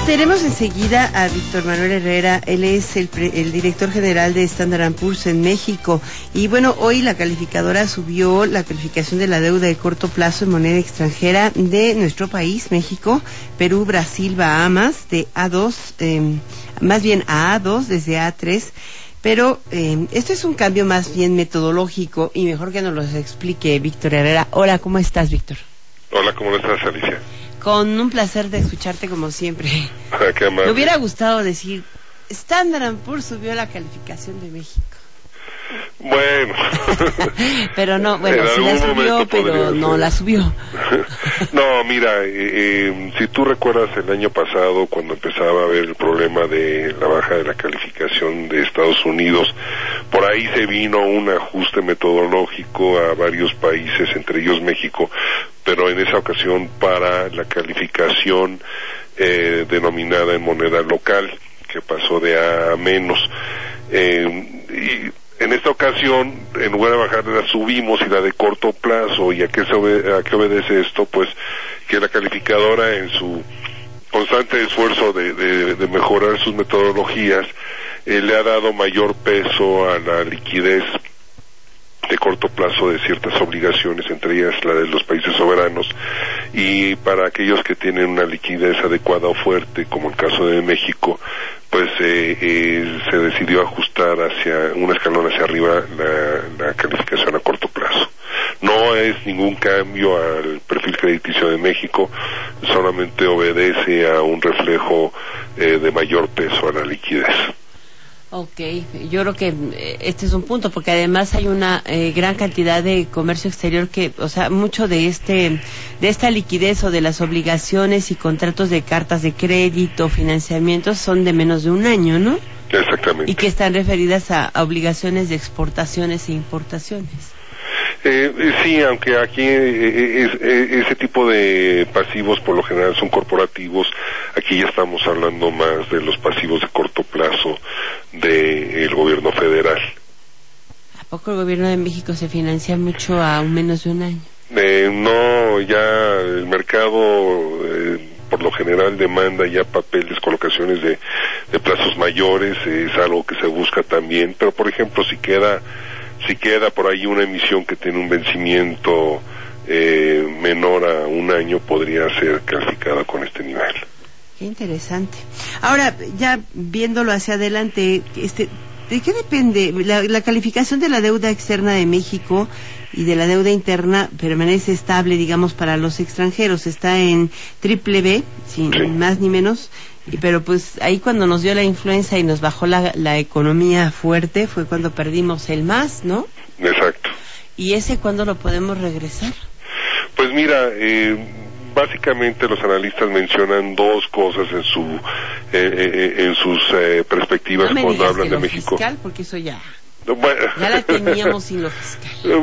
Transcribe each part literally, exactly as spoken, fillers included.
Tenemos enseguida a Víctor Manuel Herrera. Él es el, pre, el director general de Standard and Poor's en México. Y bueno, hoy la calificadora subió la calificación de la deuda de corto plazo en moneda extranjera de nuestro país, México, Perú, Brasil, Bahamas, de A dos, eh, más bien a A dos desde A tres. Pero eh, esto es un cambio más bien metodológico y mejor que nos lo explique Víctor Herrera. Hola, ¿cómo estás, Víctor? Hola, ¿cómo estás, Alicia? Con un placer de escucharte como siempre. Ah, qué amable. Me hubiera gustado decir, Standard and Poor's subió la calificación de México. Bueno. Pero no, bueno, sí la subió, pero no ser. la subió. No, mira, eh, eh, si tú recuerdas el año pasado, cuando empezaba a haber el problema de la baja de la calificación de Estados Unidos, por ahí se vino un ajuste metodológico a varios países, entre ellos México, pero en esa ocasión para la calificación eh, denominada en moneda local, que pasó de A a menos. Eh, y en esta ocasión, en lugar de bajarla, la subimos y la de corto plazo. ¿Y a qué, se obede- a qué obedece esto? Pues que la calificadora, en su constante esfuerzo de, de, de mejorar sus metodologías, eh, le ha dado mayor peso a la liquidez de corto plazo de ciertas obligaciones, entre ellas la de los países soberanos, y para aquellos que tienen una liquidez adecuada o fuerte, como el caso de México, pues eh, eh, se decidió ajustar hacia un escalón hacia arriba la, la calificación a corto plazo. No es ningún cambio al perfil crediticio de México, solamente obedece a un reflejo eh, de mayor peso a la liquidez. Ok, yo creo que este es un punto, porque además hay una eh, gran cantidad de comercio exterior que, o sea, mucho de este, de esta liquidez o de las obligaciones y contratos de cartas de crédito, financiamientos, son de menos de un año, ¿no? Exactamente. Y que están referidas a, a obligaciones de exportaciones e importaciones. Eh, sí, aunque aquí eh, es, eh, ese tipo de pasivos por lo general son corporativos, aquí ya estamos hablando más de los pasivos de corto plazo del gobierno federal. ¿A poco el gobierno de México se financia mucho a un menos de un año? Eh, no, ya el mercado eh, por lo general demanda ya papeles, colocaciones de, de plazos mayores, eh, es algo que se busca también, pero por ejemplo si queda si queda por ahí una emisión que tiene un vencimiento eh, menor a un año, podría ser calificada con este nivel. Qué interesante. Ahora, ya viéndolo hacia adelante, este, ¿de qué depende? La, la calificación de la deuda externa de México y de la deuda interna permanece estable, digamos, para los extranjeros. Está en triple B, sin sí. más ni menos. Pero pues ahí cuando nos dio la influenza y nos bajó la, la economía fuerte fue cuando perdimos el más, ¿no? Exacto. ¿Y ese cuándo lo podemos regresar? Pues mira, eh, básicamente los analistas mencionan dos cosas en su eh, eh, en sus eh, perspectivas no cuando hablan que de México. Fiscal, porque eso ya bueno. ya la teníamos sin lo fiscal.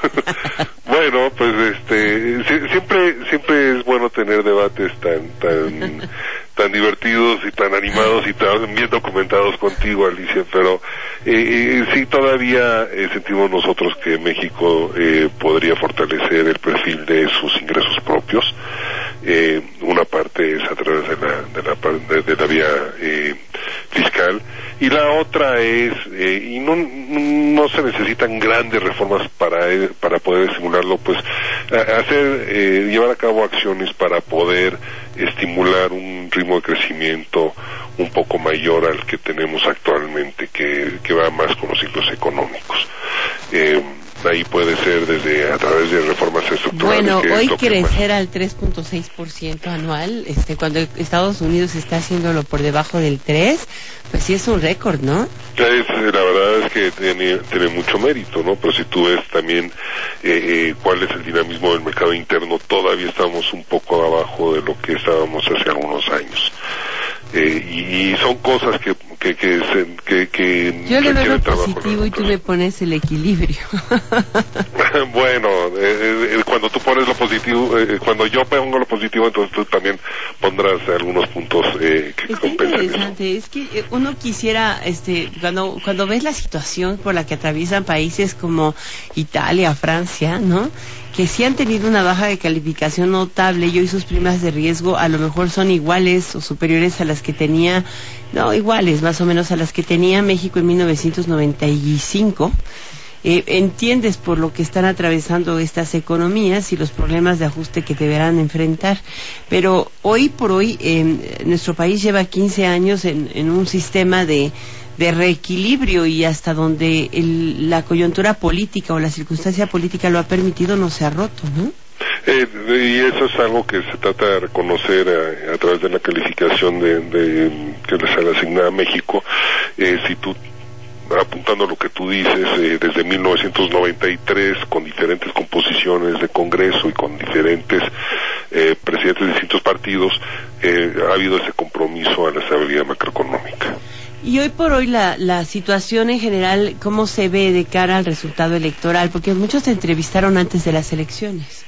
Bueno, pues este siempre siempre es bueno tener debates tan tan tan divertidos y tan animados y tan bien documentados contigo, Alicia, pero eh, sí todavía eh, sentimos nosotros que México eh, podría fortalecer el perfil de sus ingresos propios. Eh, una parte es a través de la de la, de, de la vía eh, fiscal, y la otra es eh, y no no se necesitan grandes reformas para para poder estimularlo, pues hacer eh, llevar a cabo acciones para poder estimular un ritmo de crecimiento un poco mayor al que tenemos actualmente, que, que va más con los ciclos económicos. Eh, ahí puede ser desde a través de reformas estructurales. Bueno, que hoy que crecer más. al tres punto seis por ciento anual, este, cuando Estados Unidos está haciéndolo por debajo del tres, pues sí es un récord, ¿no? Es, la verdad es que tiene, tiene mucho mérito, ¿no? Pero si tú ves también eh, eh, cuál es el dinamismo del mercado interno, todavía estamos un poco abajo de lo que estábamos hace algunos años. Eh, y, y son cosas que que que se, que, que yo le veo lo positivo y tú le pones el equilibrio. Bueno, eh, eh, cuando tú pones lo positivo, eh, cuando yo pongo lo positivo, entonces tú también pondrás algunos puntos eh, que Está compensan interesante, eso. es que uno quisiera, este, cuando cuando ves la situación por la que atraviesan países como Italia, Francia, ¿no?, que sí han tenido una baja de calificación notable y hoy sus primas de riesgo a lo mejor son iguales o superiores a las que tenía, no, iguales más o menos a las que tenía México en mil novecientos noventa y cinco. Eh, entiendes por lo que están atravesando estas economías y los problemas de ajuste que deberán enfrentar, pero hoy por hoy eh, nuestro país lleva quince años en, en un sistema de, de reequilibrio y hasta donde el, la coyuntura política o la circunstancia política lo ha permitido no se ha roto, ¿no? Eh, y eso es algo que se trata de reconocer a, a través de la calificación de, de que les ha asignado a México. Eh, si tú apuntando a lo que tú dices, eh, desde mil novecientos noventa y tres, con diferentes composiciones de Congreso y con diferentes eh, presidentes de distintos partidos, eh, ha habido ese compromiso a la estabilidad macroeconómica. Y hoy por hoy la, la situación en general, ¿cómo se ve de cara al resultado electoral? Porque muchos se entrevistaron antes de las elecciones.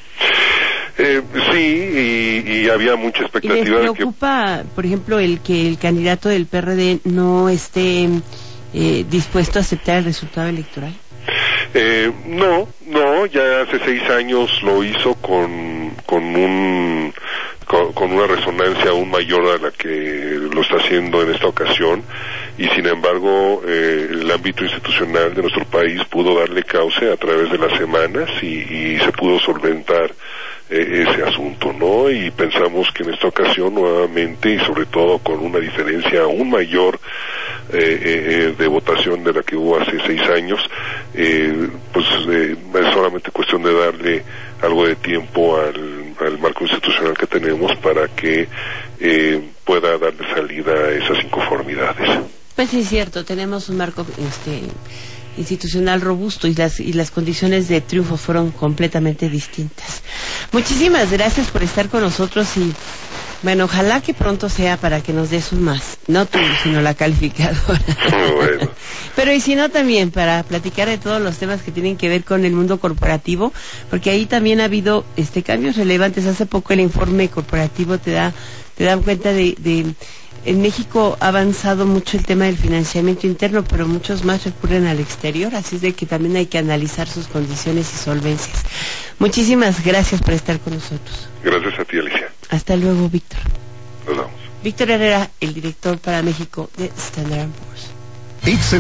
Eh, sí, y, y había mucha expectativa. ¿Y les preocupa, de que, por ejemplo, el que el candidato del P R D no esté Eh, dispuesto a aceptar el resultado electoral? Eh, no, no, ya hace seis años lo hizo con con un con, con una resonancia aún mayor a la que lo está haciendo en esta ocasión, y sin embargo eh, el ámbito institucional de nuestro país pudo darle cauce a través de las semanas y, y se pudo solventar eh, ese asunto, ¿no? Y pensamos que en esta ocasión nuevamente, y sobre todo con una diferencia aún mayor Eh, eh, de votación de la que hubo hace seis años, eh, pues eh, es solamente cuestión de darle algo de tiempo al, al marco institucional que tenemos para que eh, pueda darle salida a esas inconformidades. Pues sí, es cierto, tenemos un marco este institucional robusto y las y las condiciones de triunfo fueron completamente distintas. Muchísimas gracias por estar con nosotros y bueno, ojalá que pronto sea para que nos des un más, no tú, sino la calificadora. Bueno. Pero y si no también para platicar de todos los temas que tienen que ver con el mundo corporativo, porque ahí también ha habido este cambios relevantes. Hace poco el informe corporativo te da te dan cuenta de, de en México ha avanzado mucho el tema del financiamiento interno, pero muchos más recurren al exterior, así es de que también hay que analizar sus condiciones y solvencias. Muchísimas gracias por estar con nosotros. Gracias a ti, Alicia. Hasta luego, Víctor. Nos vemos. Víctor Herrera, el director para México de Standard and Poor's.